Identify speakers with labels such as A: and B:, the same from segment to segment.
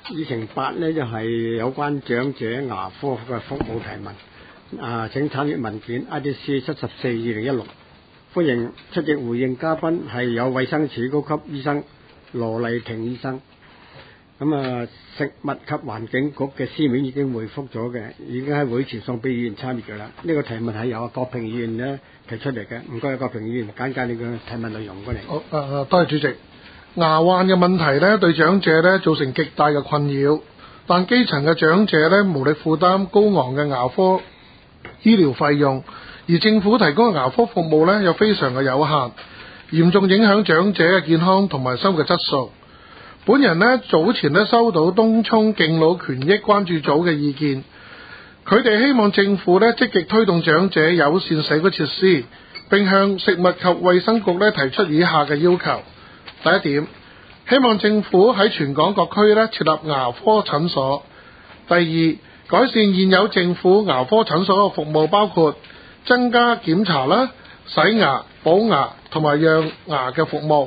A: 議程8呢，就係有關長者牙科嘅服務提問。請參閱文件 IDC 74/2016。歡迎出席回應嘉賓係有衛生署高級醫生羅麗婷醫生。食物及環境局嘅書面已經回覆咗嘅，已經喺會前送俾議員參閱㗎啦。呢個提問係由郭平議員呢提出嚟嘅，唔該郭平議員簡介你嘅提問內容過嚟。
B: 好，多謝主席。牙患嘅問題呢，對長者呢造成極大嘅困擾，但基層嘅長者呢無力負擔高昂嘅牙科醫療費用，而政府提供嘅牙科服務呢又非常嘅有限，嚴重影響長者嘅健康同埋生活質素。本人呢早前呢收到東涌敬老權益關注組嘅意見，佢哋希望政府呢積極推動長者友善社區設施，並向食物及衛生局呢提出以下嘅要求。第一點，希望政府喺全港各區呢設立牙科診所。第二，改善現有政府牙科診所嘅服務，包括增加檢查啦、洗牙、補牙同埋養牙嘅服務。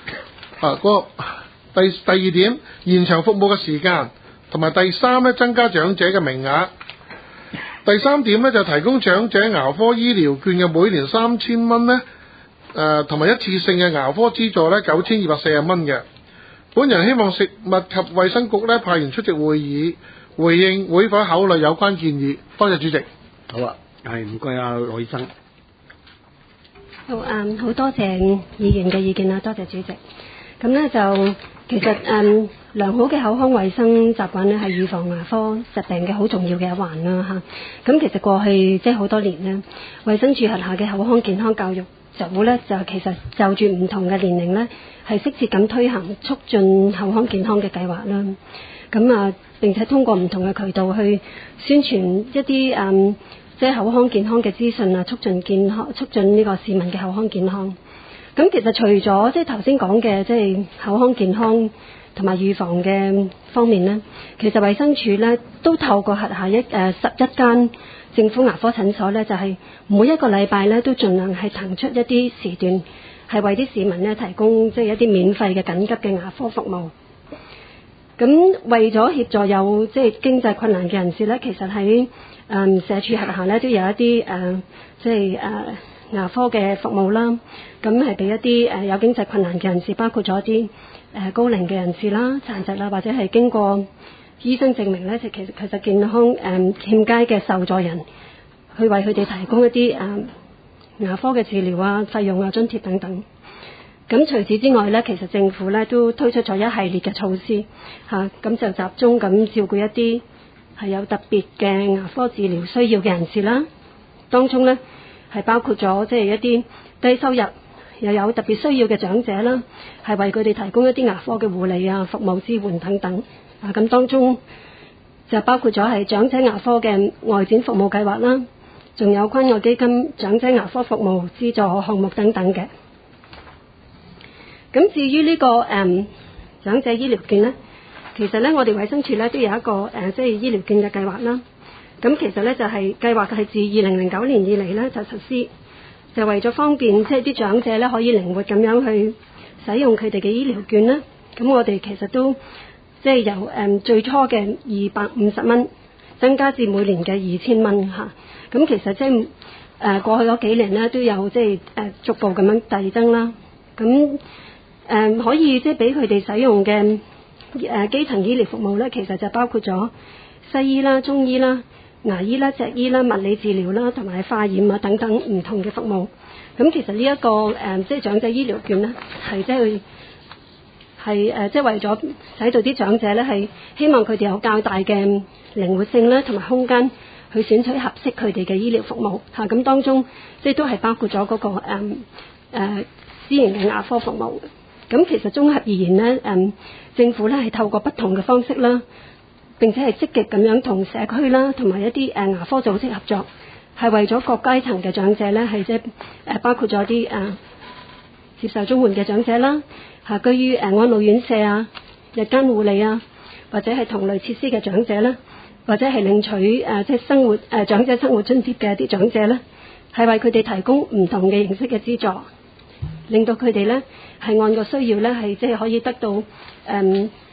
B: 第二點，延長服務嘅時間，同埋第三呢，增加長者嘅名額。第三點呢，就提供長者牙科醫療券嘅每年3000蚊呢，同埋一次性嘅牙科資助呢9240蚊嘅。本人希望食物及衛生局呢派員出席會議，回應會否考慮有關建議。多謝主席。
A: 好啊，唔該羅醫生。
C: 好好多謝議員嘅意見啦，多謝主席。咁呢就其實良好嘅口腔衛生習慣呢係預防牙科疾病嘅好重要嘅一環啦嚇。咁其實過去即係好多年呢，衛生署轄下嘅口腔健康教育組呢，就其實就住唔同嘅年齡呢，係適切咁推行促進口腔健康嘅計劃啦。咁並且通過唔同嘅渠道去宣傳一啲即係口腔健康嘅資訊啊，促進呢個市民嘅口腔健康。咁其實除咗即係頭先講嘅即係口腔健康同埋預防嘅方面呢，其實衛生署呢都透過轄下11間政府牙科診所呢，就係每一個禮拜呢都盡量係騰出一啲時段，係為啲市民呢提供即係一啲免費嘅緊急嘅牙科服務。咁為咗協助有即係經濟困難嘅人士呢，其實喺社署轄下呢都有一啲即係牙科嘅服務啦。咁係俾一啲有經濟困難嘅人士，包括咗一啲高齡嘅人士啦、殘疾啦，或者係經過醫生證明呢，其實健康欠佳嘅受助人，去為佢哋提供一啲牙科嘅治療啊、費用啊、津貼等等。咁除此之外呢，其實政府呢都推出咗一系列嘅措施咁就集中咁照顧一啲係有特別嘅牙科治療需要嘅人士啦。當中呢係包括咗即係一啲低收入又有特別需要嘅長者啦，係為佢哋提供一啲牙科嘅護理啊、服務支援等等。咁當中就包括咗係長者牙科嘅外展服務計劃啦，仲有關愛基金長者牙科服務資助項目等等嘅。咁至於呢個長者醫療券呢，其實呢我哋衛生署呢都有一個即係醫療券嘅計劃啦。咁其實呢就係計劃係自2009年以嚟呢就實施，就為咗方便即係啲長者呢可以靈活咁樣去使用佢哋嘅醫療券啦。咁我哋其實都即係由最初嘅250蚊增加至每年嘅2000蚊嚇。咁其實即係過去嗰幾年呢都有即係逐步咁樣遞增啦。咁可以即係俾佢哋使用嘅基層醫療服務呢，其實就包括咗西醫啦、中醫啦、牙醫啦、脊醫啦、物理治療啦，同埋化驗啊等等唔同嘅服務。咁其實呢一個即係長者醫療券呢，係即係為咗使到啲長者呢，係希望佢哋有較大嘅靈活性啦，同埋空間去選取合適佢哋嘅醫療服務嚇。咁當中即係都係包括咗嗰個私營嘅牙科服務。咁其實綜合而言呢，政府呢係透過不同嘅方式啦，並且係積極咁樣同社區啦，同埋一啲牙科組織合作，係為咗各階層嘅長者呢，係即係包括咗啲接受綜援嘅長者啦，居於安老院舍啊、日間護理啊，或者係同類設施嘅長者啦，或者係領取即係長者生活津貼嘅一啲長者呢，係為佢哋提供唔同嘅形式嘅資助，令到佢哋呢係按個需要呢，係即係可以得到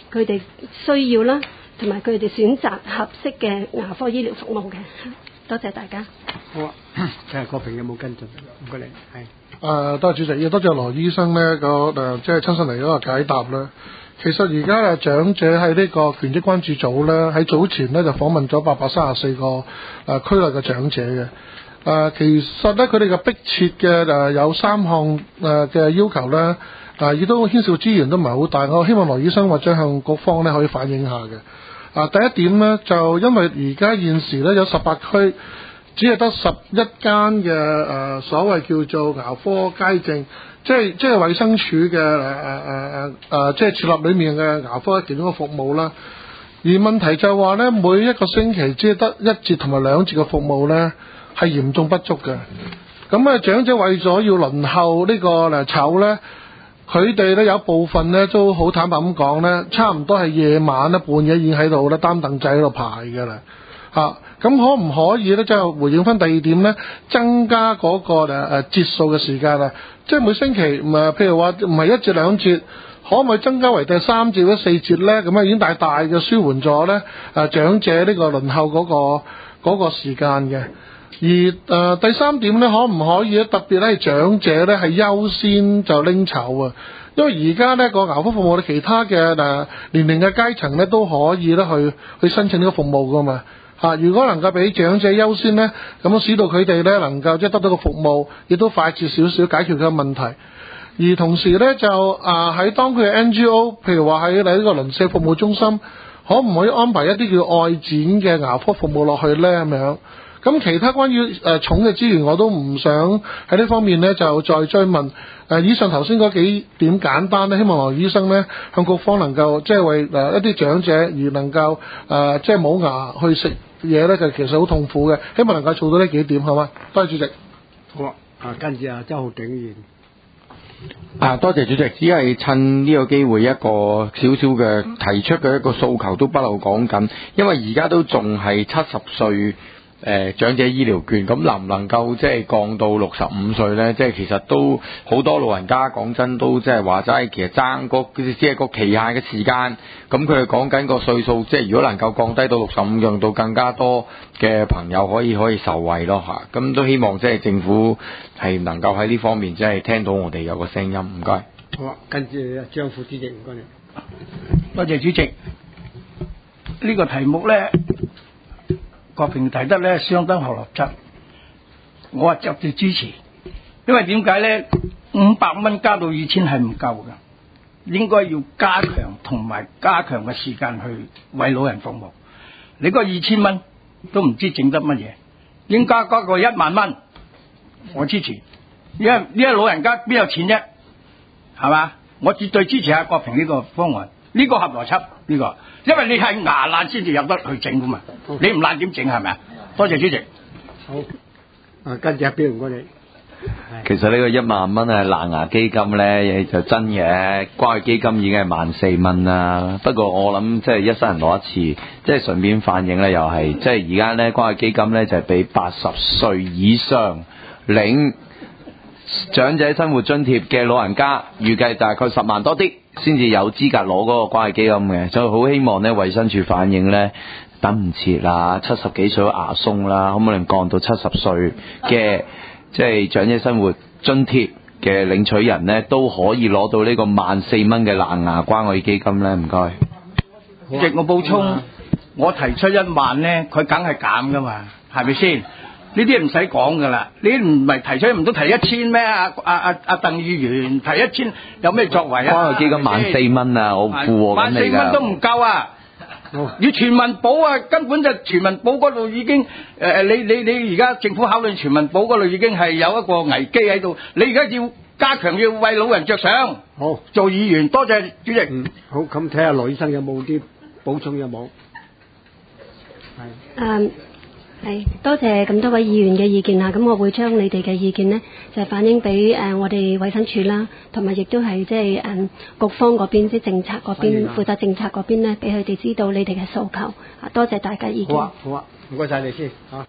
C: 佢哋需要啦，同埋佢哋選擇合適嘅牙科醫療服務嘅。多謝大家。
A: 好啊，睇下郭平有冇跟進？唔該你，係。
B: 多謝主席，亦多謝羅醫生呢即係親身嚟嗰個解答啦。其實而家長者喺呢個權益關注組呢，喺早前呢就訪問咗834個區內嘅長者嘅。其實呢，佢哋嘅迫切嘅有3項嘅要求呢，亦都牽涉資源都唔係好大。我希望羅醫生或者向局方呢可以反映下嘅。第一點呢，就因為而家現時呢有18區。只係得11間嘅所謂叫做牙科街症，即係衛生署嘅即係設立裏面嘅牙科其中一個服務啦。而問題就係話咧，每一個星期只係得1節同埋2節嘅服務咧，係嚴重不足嘅。咁長者為咗要輪候呢個籌咧，佢哋咧有部分咧都好坦白咁講咧，差唔多係夜晚咧半夜已經喺度咧擔凳仔喺度排㗎啦。咁可唔可以咧？即係回應翻第二點咧，增加嗰個節數嘅時間啊！即係每星期譬如話唔係1節2節，可唔可以增加為第3節或者4節咧？咁已經大嘅舒緩咗咧長者呢個輪候嗰個時間嘅。而第3點咧，可唔可以特別咧長者咧係優先就拎籌啊？因為而家呢個牙科服務咧，其他嘅年齡嘅階層咧都可以咧去申請呢個服務噶嘛。如果能夠俾長者優先呢，咁使到佢哋呢能夠即係得到個服務，亦都快捷少少解決佢嘅問題。而同時呢，就喺當區嘅 NGO， 譬如話喺你呢個鄰舍服務中心，可唔可以安排一啲叫外展嘅牙科服務落去呢？咁樣？咁其他關於重嘅資源我都唔想喺呢方面呢就再追問。以上頭先嗰幾點簡單呢，希望羅醫生呢向局方能夠即係為一啲長者而能夠即係冇牙去食嘢呢，就其實好痛苦嘅。希望能夠做到呢幾點，好嗎？多謝主席。
A: 好啊，跟住周浩鼎議員。
D: 多謝主席，只係趁呢個機會一個少少嘅提出嘅一個訴求都不漏講緊，因為而家都仲係70歲。長者醫療券咁能唔能夠即係降到65歲呢？即係其實都好多老人家講真都即係話齋，其實爭即係個期限嘅時間。咁佢哋講緊個歲數，即係如果能夠降低到65，讓到更加多嘅朋友可以受惠咯嚇。咁都希望即係政府係能夠喺呢方面即係聽到我哋有個聲音。唔該。
A: 好啊，跟住張副主席，唔該你。
E: 多謝主席。呢個題目呢，郭平提得咧相當合邏輯，我係絕對支持。因為點解咧？500蚊加到2000係唔夠嘅，應該要加強同埋加強嘅時間去為老人服務。你個2000蚊都唔知整得乜嘢，應該加個1萬蚊，我支持。因為呢個老人家邊有錢啫，係嘛？我絕對支持阿郭平呢個方案，呢個合邏輯呢個。因為你係牙爛先至有得去整噶嘛，你唔爛點整係咪啊？多謝主席。
A: 好，跟住阿標唔該你。
F: 其實呢個1萬蚊係爛牙基金咧就真嘅，關愛基金已經係14,000蚊啦。不過我諗即係一生人攞一次，即係順便反映咧又係即係而家咧關愛基金咧就係俾80歲以上領長者生活津貼嘅老人家，預計大概10萬多啲先至有資格攞嗰個關愛基金嘅，所以好希望咧衛生署反映咧等唔切啦，70幾歲牙鬆啦，可唔可能降到70歲嘅即係長者生活津貼嘅領取人咧都可以攞到呢個14,000蚊嘅爛牙關愛基金咧？唔該。
E: 主席，我補充，我提出1萬咧，佢梗係減噶嘛，係咪先？呢啲唔使講噶啦，你唔係提出唔都提1000咩？阿鄧議員提1000有咩作為啊？
F: 關愛基金14,000蚊啊，我附和緊你㗎。
E: 14,000都唔夠啊！要全民保啊，根本就全民保嗰度已經你而家政府考慮全民保嗰度已經係有一個危機喺度，你而家要加強要為老人着想。
A: 好，
E: 做議員，多謝主席。
A: 好，咁睇下羅醫生有冇啲補充有冇？
C: 係多謝咁多位議員嘅意見啊！咁我會將你哋嘅意見呢，就反映俾我哋衛生署啦，同埋亦都係即係局方嗰邊，即係政策嗰邊負責政策嗰邊呢，俾佢哋知道你哋嘅訴求。多謝大家意見。
A: 好啊，唔該晒你先嚇。